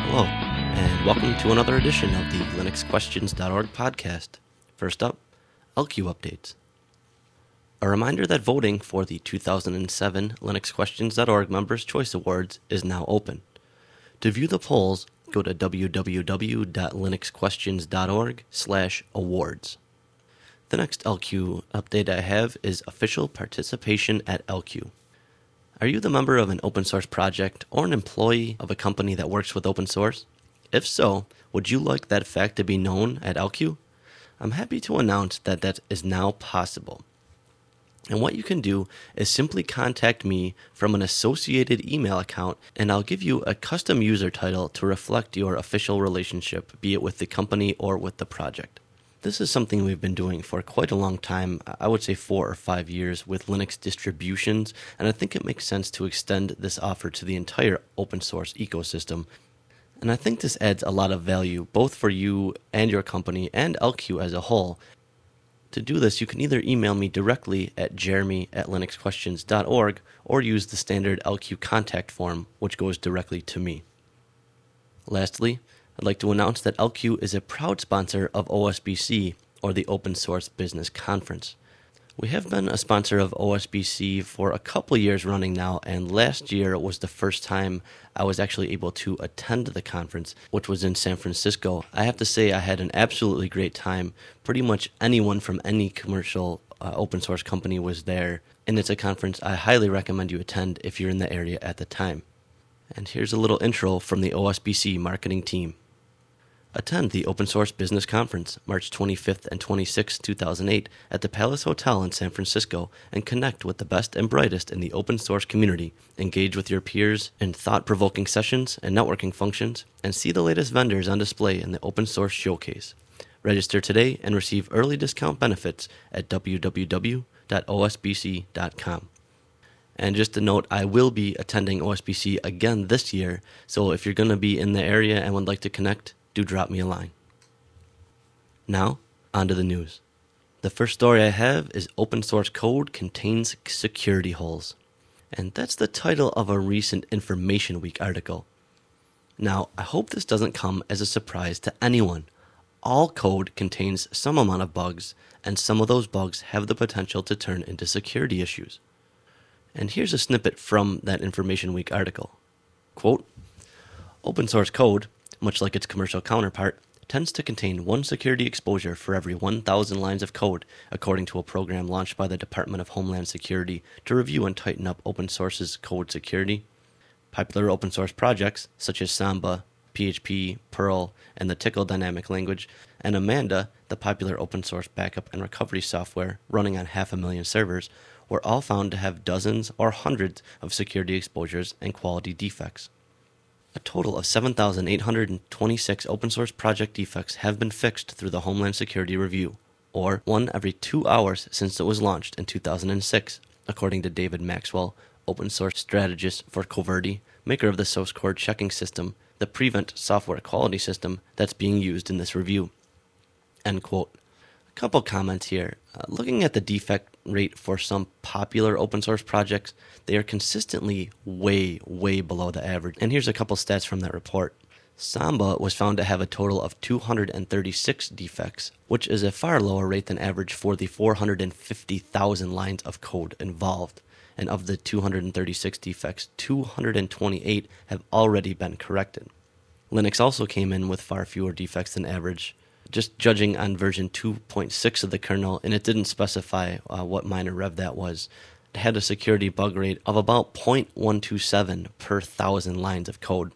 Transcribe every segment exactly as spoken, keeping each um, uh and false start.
Hello, and welcome to another edition of the Linux Questions dot org podcast. First up, L Q updates. A reminder that voting for the two thousand seven Linux Questions dot org Members' Choice Awards is now open. To view the polls, go to w w w dot linux questions dot org slash awards. The next L Q update I have is official participation at L Q. Are you the member of an open source project or an employee of a company that works with open source? If so, would you like that fact to be known at L Q? I'm happy to announce that that is now possible. And what you can do is simply contact me from an associated email account, and I'll give you a custom user title to reflect your official relationship, be it with the company or with the project. This is something we've been doing for quite a long time, I would say four or five years, with Linux distributions, and I think it makes sense to extend this offer to the entire open source ecosystem. And I think this adds a lot of value, both for you and your company and L Q as a whole. To do this, you can either email me directly at jeremy at linux questions dot org or use the standard L Q contact form, which goes directly to me. Lastly, I'd like to announce that L Q is a proud sponsor of O S B C, or the Open Source Business Conference. We have been a sponsor of O S B C for a couple years running now, and last year was the first time I was actually able to attend the conference, which was in San Francisco. I have to say I had an absolutely great time. Pretty much anyone from any commercial uh, open source company was there, and it's a conference I highly recommend you attend if you're in the area at the time. And here's a little intro from the O S B C marketing team. Attend the Open Source Business Conference, March twenty-fifth and twenty-sixth, two thousand eight, at the Palace Hotel in San Francisco, and connect with the best and brightest in the open source community. Engage with your peers in thought-provoking sessions and networking functions, and see the latest vendors on display in the Open Source Showcase. Register today and receive early discount benefits at w w w dot o s b c dot com. And just a note, I will be attending O S B C again this year, so if you're going to be in the area and would like to connect, do drop me a line. Now, on to the news. The first story I have is Open Source Code Contains Security Holes. And that's the title of a recent Information Week article. Now, I hope this doesn't come as a surprise to anyone. All code contains some amount of bugs, and some of those bugs have the potential to turn into security issues. And here's a snippet from that Information Week article. Quote, open source code, much like its commercial counterpart, tends to contain one security exposure for every one thousand lines of code, according to a program launched by the Department of Homeland Security to review and tighten up open source's code security. Popular open source projects, such as Samba, P H P, Perl, and the Tcl dynamic language, and Amanda, the popular open source backup and recovery software running on half a million servers, were all found to have dozens or hundreds of security exposures and quality defects. A total of seven thousand eight hundred twenty-six open source project defects have been fixed through the Homeland Security Review, or one every two hours since it was launched in two thousand six, according to David Maxwell, open source strategist for Coverity, maker of the source code checking system, the Prevent software quality system that's being used in this review. End quote. A couple comments here. Uh, looking at the defect rate for some popular open source projects, they are consistently way, way below the average. And here's a couple stats from that report. Samba was found to have a total of two hundred thirty-six defects, which is a far lower rate than average for the four hundred fifty thousand lines of code involved. And of the two hundred thirty-six defects, two hundred twenty-eight have already been corrected. Linux also came in with far fewer defects than average, just judging on version two point six of the kernel, and it didn't specify uh, what minor rev that was. It had a security bug rate of about zero point one two seven per thousand lines of code.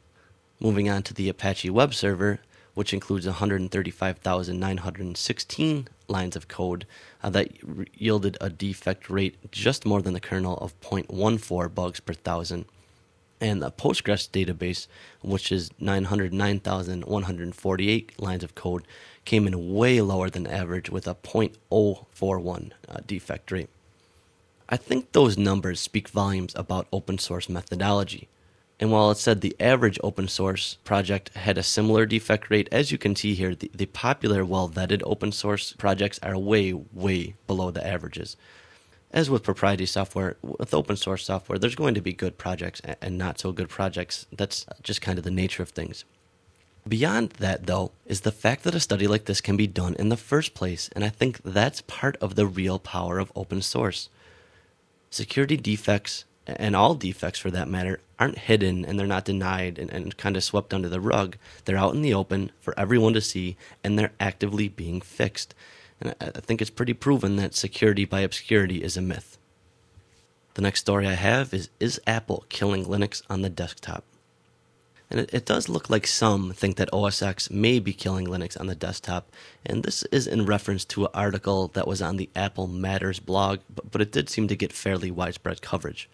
Moving on to the Apache web server, which includes one hundred thirty-five thousand nine hundred sixteen lines of code, uh, that re- yielded a defect rate just more than the kernel of zero point one four bugs per thousand. And the Postgres database, which is nine hundred nine thousand one hundred forty-eight lines of code, came in way lower than average with a zero point zero four one uh, defect rate. I think those numbers speak volumes about open source methodology. And while it said the average open source project had a similar defect rate, as you can see here, the, the popular, well-vetted open source projects are way, way below the averages. As with proprietary software, with open source software, there's going to be good projects and not so good projects. That's just kind of the nature of things. Beyond that, though, is the fact that a study like this can be done in the first place, and I think that's part of the real power of open source. Security defects, and all defects for that matter, aren't hidden and they're not denied and, and kind of swept under the rug. They're out in the open for everyone to see, and they're actively being fixed. And I, I think it's pretty proven that security by obscurity is a myth. The next story I have is, is Apple killing Linux on the desktop? And it, it does look like some think that O S X may be killing Linux on the desktop, and this is in reference to an article that was on the Apple Matters blog, but, but it did seem to get fairly widespread coverage.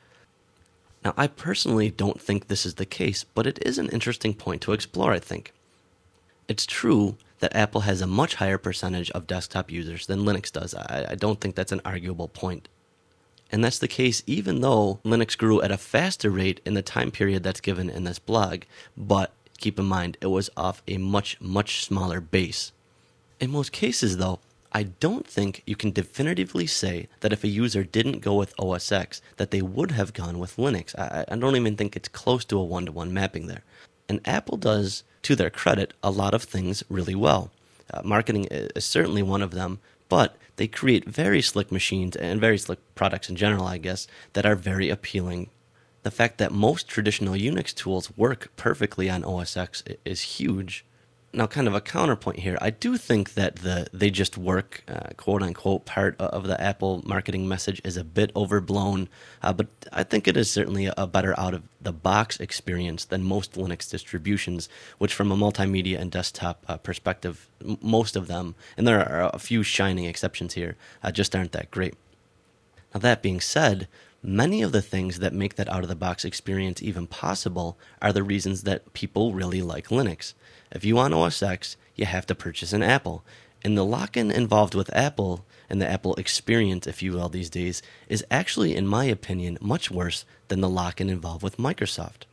Now, I personally don't think this is the case, but it is an interesting point to explore, I think. It's true that Apple has a much higher percentage of desktop users than Linux does. I, I don't think that's an arguable point. And that's the case even though Linux grew at a faster rate in the time period that's given in this blog, but keep in mind it was off a much, much smaller base. In most cases, though, I don't think you can definitively say that if a user didn't go with O S X, that they would have gone with Linux. I, I don't even think it's close to a one-to-one mapping there. And Apple does, to their credit, a lot of things really well. Uh, marketing is certainly one of them, but they create very slick machines and very slick products in general, I guess, that are very appealing. The fact that most traditional Unix tools work perfectly on O S X is huge. Now, kind of a counterpoint here, I do think that the they just work, uh, quote-unquote, part of the Apple marketing message is a bit overblown, uh, but I think it is certainly a better out-of-the-box experience than most Linux distributions, which from a multimedia and desktop uh, perspective, m- most of them, and there are a few shining exceptions here, uh, just aren't that great. Now, that being said, many of the things that make that out-of-the-box experience even possible are the reasons that people really like Linux. If you want O S X, you have to purchase an Apple. And the lock-in involved with Apple, and the Apple experience, if you will, these days, is actually, in my opinion, much worse than the lock-in involved with Microsoft.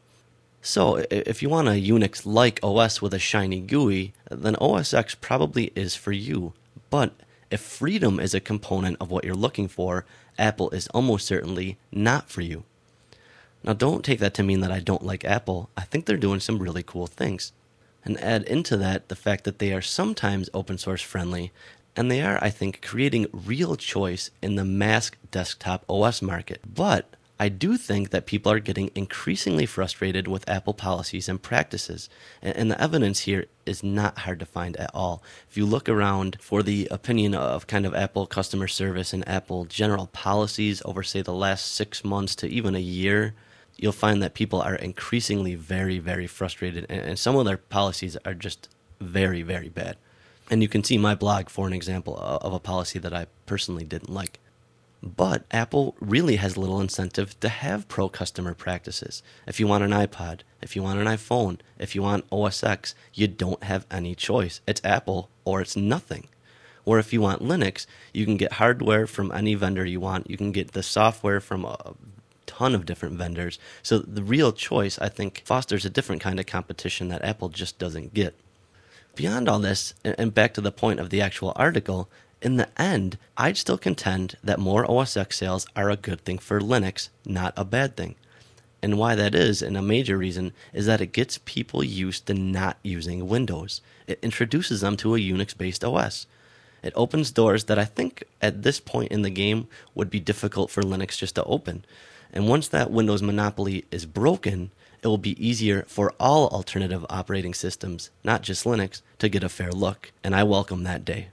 So, if you want a Unix-like O S with a shiny G U I, then O S X probably is for you. But if freedom is a component of what you're looking for, Apple is almost certainly not for you. Now, don't take that to mean that I don't like Apple. I think they're doing some really cool things. And add into that the fact that they are sometimes open source friendly, and they are, I think, creating real choice in the mass desktop O S market. But I do think that people are getting increasingly frustrated with Apple policies and practices, and the evidence here is not hard to find at all. If you look around for the opinion of kind of Apple customer service and Apple general policies over, say, the last six months to even a year, you'll find that people are increasingly very, very frustrated, and some of their policies are just very, very bad. And you can see my blog for an example of a policy that I personally didn't like. But Apple really has little incentive to have pro-customer practices. If you want an iPod, if you want an iPhone, if you want O S X, you don't have any choice. It's Apple or it's nothing. Or if you want Linux, you can get hardware from any vendor you want. You can get the software from a ton of different vendors. So the real choice, I think, fosters a different kind of competition that Apple just doesn't get. Beyond all this, and back to the point of the actual article, in the end, I'd still contend that more O S X sales are a good thing for Linux, not a bad thing. And why that is, and a major reason, is that it gets people used to not using Windows. It introduces them to a Unix-based O S. It opens doors that I think at this point in the game would be difficult for Linux just to open. And once that Windows monopoly is broken, it will be easier for all alternative operating systems, not just Linux, to get a fair look. And I welcome that day.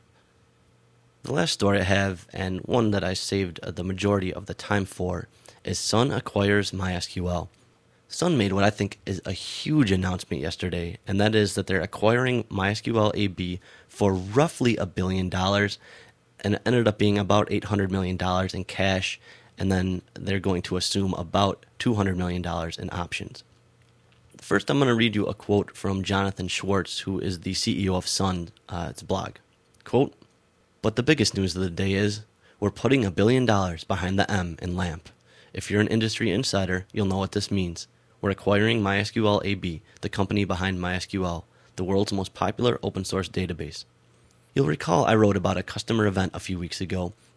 The last story I have, and one that I saved the majority of the time for, is Sun acquires MySQL. Sun made what I think is a huge announcement yesterday, and that is that they're acquiring MySQL A B for roughly a billion dollars, and it ended up being about eight hundred million dollars in cash, and then they're going to assume about two hundred million dollars in options. First, I'm going to read you a quote from Jonathan Schwartz, who is the C E O of Sun, uh, its blog. Quote, "But the biggest news of the day is, we're putting a billion dollars behind the M in LAMP. If you're an industry insider, you'll know what this means. We're acquiring MySQL A B, the company behind MySQL, the world's most popular open source database." You'll recall I wrote about a customer event a few weeks ago,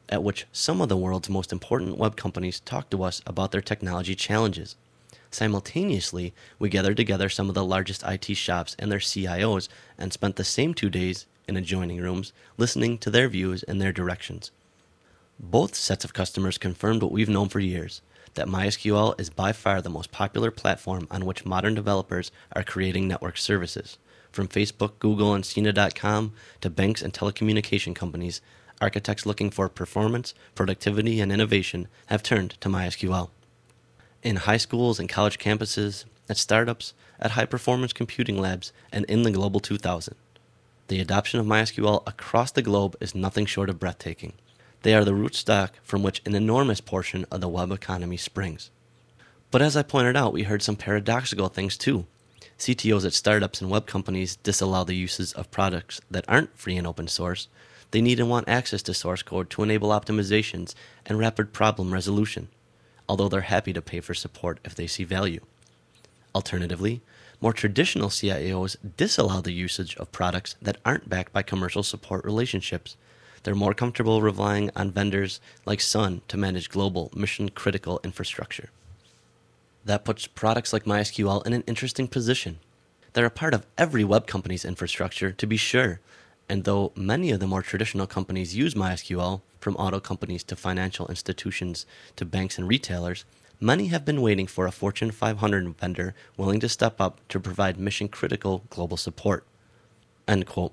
at which some of the world's most important web companies talked to us about their technology challenges. Simultaneously, we gathered together some of the largest I T shops and their C I Os and spent the same two days in adjoining rooms listening to their views and their directions. Both sets of customers confirmed what we've known for years, that MySQL is by far the most popular platform on which modern developers are creating network services. From Facebook, Google, and Cena dot com to banks and telecommunication companies, architects looking for performance, productivity, and innovation have turned to MySQL. In high schools and college campuses, at startups, at high-performance computing labs, and in the Global two thousand. The adoption of MySQL across the globe is nothing short of breathtaking. They are the rootstock from which an enormous portion of the web economy springs. But as I pointed out, we heard some paradoxical things too. C T Os at startups and web companies disallow the uses of products that aren't free and open source. They need and want access to source code to enable optimizations and rapid problem resolution, although they're happy to pay for support if they see value. Alternatively, more traditional C I Os disallow the usage of products that aren't backed by commercial support relationships. They're more comfortable relying on vendors like Sun to manage global, mission-critical infrastructure. That puts products like MySQL in an interesting position. They're a part of every web company's infrastructure, to be sure, and though many of the more traditional companies use MySQL, from auto companies to financial institutions to banks and retailers, many have been waiting for a Fortune five hundred vendor willing to step up to provide mission-critical global support. End quote.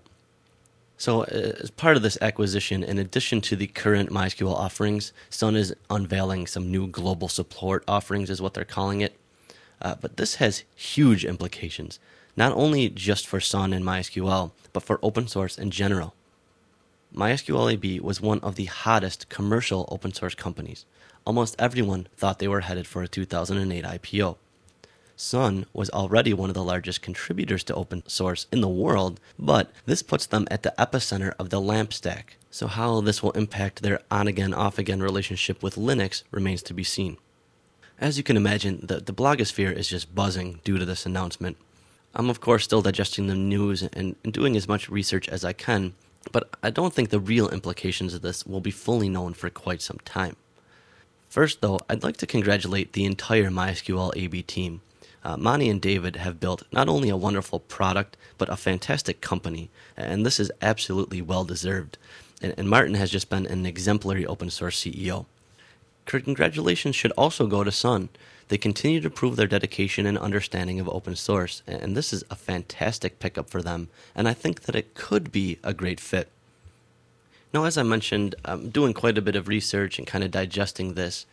So as part of this acquisition, in addition to the current MySQL offerings, Sun is unveiling some new global support offerings, is what they're calling it. Uh, but this has huge implications, not only just for Sun and MySQL, but for open source in general. MySQL A B was one of the hottest commercial open source companies. Almost everyone thought they were headed for a two thousand eight I P O. Sun was already one of the largest contributors to open source in the world, but this puts them at the epicenter of the LAMP stack. So how this will impact their on-again, off-again relationship with Linux remains to be seen. As you can imagine, the, the blogosphere is just buzzing due to this announcement. I'm of course still digesting the news and, and doing as much research as I can, but I don't think the real implications of this will be fully known for quite some time. First though, I'd like to congratulate the entire MySQL A B team. Uh, Mani and David have built not only a wonderful product, but a fantastic company, and this is absolutely well-deserved. And, and Martin has just been an exemplary open-source C E O. Congratulations should also go to Sun. They continue to prove their dedication and understanding of open source, and this is a fantastic pickup for them, and I think that it could be a great fit. Now, as I mentioned, I'm doing quite a bit of research and kind of digesting this.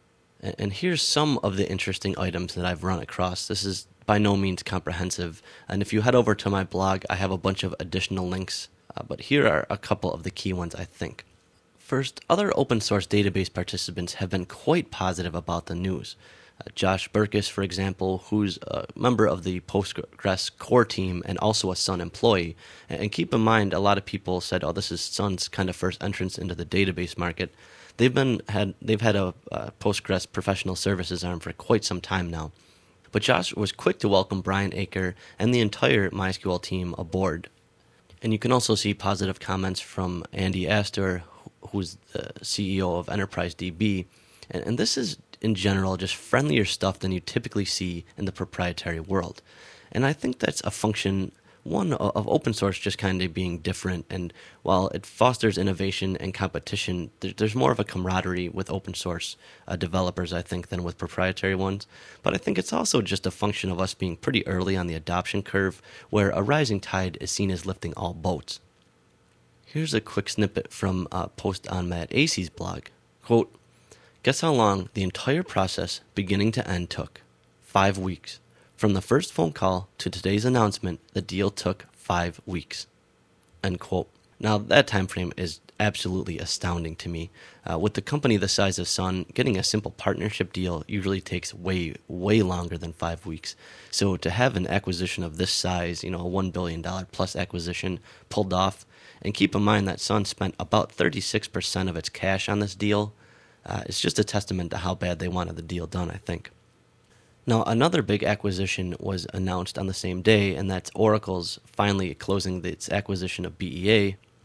And here's some of the interesting items that I've run across. This is by no means comprehensive. And if you head over to my blog, I have a bunch of additional links. Uh, but here are a couple of the key ones, I think. First, other open source database participants have been quite positive about the news. Uh, Josh Berkus, for example, who's a member of the Postgres core team and also a Sun employee. And keep in mind, a lot of people said, oh, this is Sun's kind of first entrance into the database market. They've been had they've had a uh, Postgres professional services arm for quite some time now. But Josh was quick to welcome Brian Aker and the entire MySQL team aboard. And you can also see positive comments from Andy Astor, who's the C E O of Enterprise D B. And, and this is, in general, just friendlier stuff than you typically see in the proprietary world. And I think that's a function, one, of open source just kind of being different. And while it fosters innovation and competition, there's more of a camaraderie with open source uh, developers, I think, than with proprietary ones. But I think it's also just a function of us being pretty early on the adoption curve, where a rising tide is seen as lifting all boats. Here's a quick snippet from a post on Matt Acey's blog. Quote, "Guess how long the entire process, beginning to end, took? Five weeks. From the first phone call to today's announcement, the deal took five weeks." End quote. Now, that time frame is absolutely astounding to me. Uh, with the company the size of Sun, getting a simple partnership deal usually takes way, way longer than five weeks. So to have an acquisition of this size, you know, a one billion dollars plus acquisition pulled off, and keep in mind that Sun spent about thirty-six percent of its cash on this deal, uh, it's just a testament to how bad they wanted the deal done, I think. Now, another big acquisition was announced on the same day, and that's Oracle's finally closing its acquisition of B E A.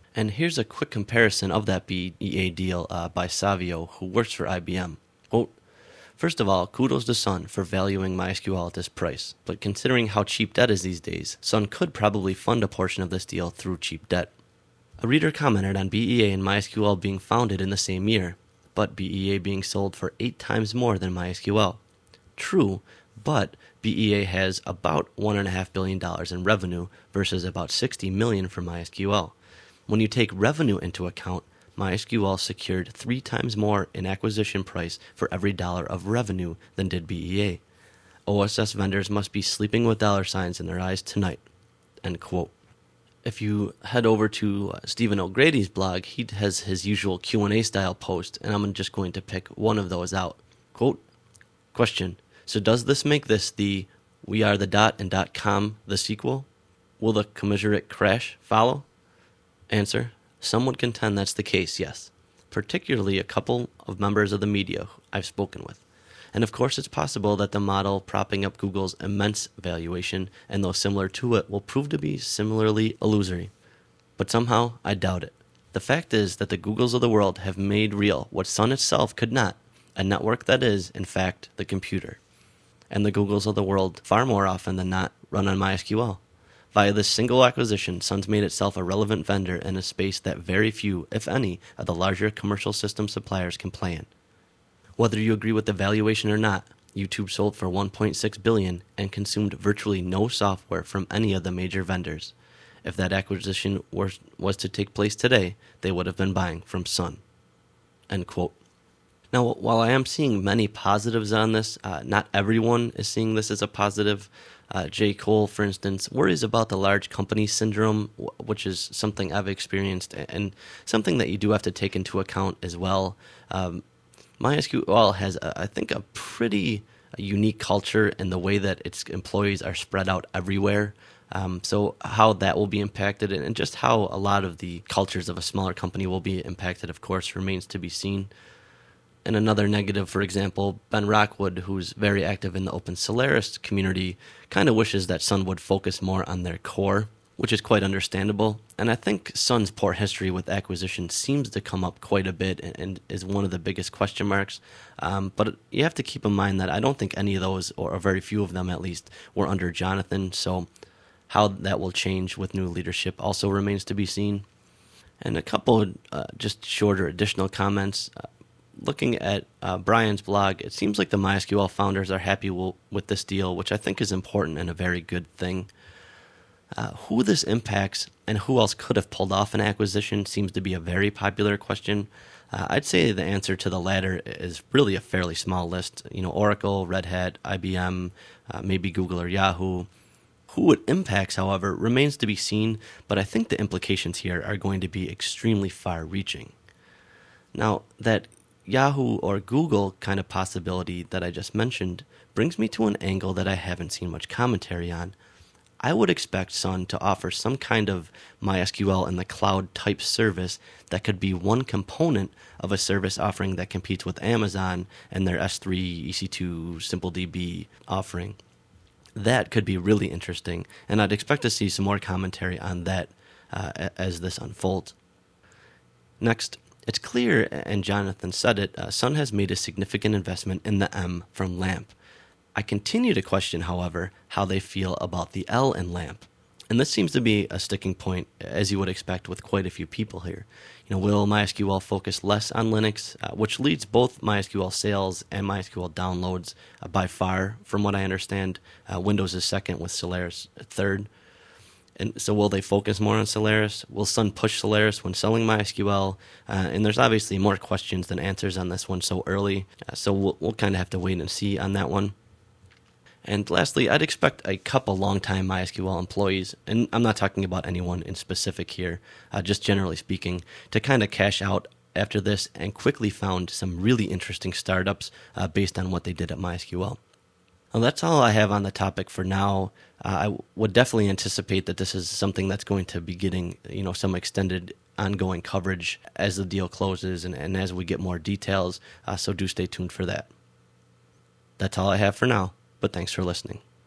And here's a quick comparison of that B E A deal uh, by Savio, who works for I B M. Quote, "First of all, kudos to Sun for valuing MySQL at this price, but considering how cheap debt is these days, Sun could probably fund a portion of this deal through cheap debt." A reader commented on B E A and MySQL being founded in the same year, but B E A being sold for eight times more than MySQL. True, but B E A has about one point five billion dollars in revenue versus about sixty million dollars for MySQL. When you take revenue into account, MySQL secured three times more in acquisition price for every dollar of revenue than did B E A. O S S vendors must be sleeping with dollar signs in their eyes tonight. End quote. If you head over to uh, Stephen O'Grady's blog, he has his usual Q and A style post, and I'm just going to pick one of those out. Quote, "Question, so does this make this the We Are the Dot and Dot Com the sequel? Will the commiserate crash follow?" Answer, some would contend that's the case, yes, particularly a couple of members of the media I've spoken with. And of course it's possible that the model propping up Google's immense valuation and those similar to it will prove to be similarly illusory. But somehow I doubt it. The fact is that the Googles of the world have made real what Sun itself could not, a network that is, in fact, the computer. And the Googles of the world, far more often than not, run on MySQL. Via this single acquisition, Sun's made itself a relevant vendor in a space that very few, if any, of the larger commercial system suppliers can play in. Whether you agree with the valuation or not, YouTube sold for one point six billion dollars and consumed virtually no software from any of the major vendors. If that acquisition was, was to take place today, they would have been buying from Sun. End quote. Now, while I am seeing many positives on this, uh, not everyone is seeing this as a positive. Uh, J. Cole, for instance, worries about the large company syndrome, which is something I've experienced and something that you do have to take into account as well. Um, MySQL has, a, I think, a pretty unique culture in the way that its employees are spread out everywhere. Um, so how that will be impacted and just how a lot of the cultures of a smaller company will be impacted, of course, remains to be seen. And another negative, for example, Ben Rockwood, who's very active in the Open Solaris community, kind of wishes that Sun would focus more on their core, which is quite understandable. And I think Sun's poor history with acquisition seems to come up quite a bit and, and is one of the biggest question marks. Um, but you have to keep in mind that I don't think any of those, or very few of them at least, were under Jonathan. So how that will change with new leadership also remains to be seen. And a couple of uh, just shorter additional comments. Uh, Looking at uh, Brian's blog, it seems like the MySQL founders are happy w- with this deal, which I think is important and a very good thing. Uh, who this impacts and who else could have pulled off an acquisition seems to be a very popular question. Uh, I'd say the answer to the latter is really a fairly small list. You know, Oracle, Red Hat, I B M, uh, maybe Google or Yahoo. Who it impacts, however, remains to be seen, but I think the implications here are going to be extremely far-reaching. Now, that Yahoo or Google kind of possibility that I just mentioned brings me to an angle that I haven't seen much commentary on. I would expect Sun to offer some kind of MySQL in the cloud type service that could be one component of a service offering that competes with Amazon and their S three, E C two, SimpleDB offering. That could be really interesting, and I'd expect to see some more commentary on that uh, as this unfolds. Next, it's clear, and Jonathan said it, uh, Sun has made a significant investment in the M from LAMP. I continue to question, however, how they feel about the L in LAMP. And this seems to be a sticking point, as you would expect with quite a few people here. You know, will MySQL focus less on Linux, uh, which leads both MySQL sales and MySQL downloads uh, by far, from what I understand. Uh, Windows is second with Solaris third. And so will they focus more on Solaris? Will Sun push Solaris when selling MySQL? Uh, and there's obviously more questions than answers on this one so early. Uh, so we'll, we'll kind of have to wait and see on that one. And lastly, I'd expect a couple longtime MySQL employees, and I'm not talking about anyone in specific here, uh, just generally speaking, to kind of cash out after this and quickly found some really interesting startups uh, based on what they did at MySQL. Well, that's all I have on the topic for now. Uh, I w- would definitely anticipate that this is something that's going to be getting, you know, some extended ongoing coverage as the deal closes and, and as we get more details, uh, so do stay tuned for that. That's all I have for now, but thanks for listening.